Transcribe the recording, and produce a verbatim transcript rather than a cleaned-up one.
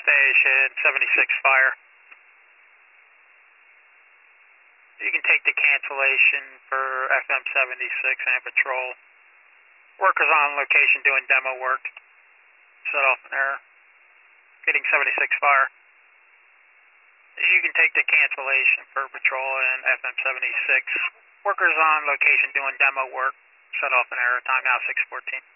station, seventy-six fire. You can take the cancellation for F M seventy-six and patrol. Workers on location doing demo work. Set off an error. Getting seventy-six fire. You can take the cancellation for patrol and F M seventy-six. Workers on location doing demo work. Set off an error. Time now six fourteen.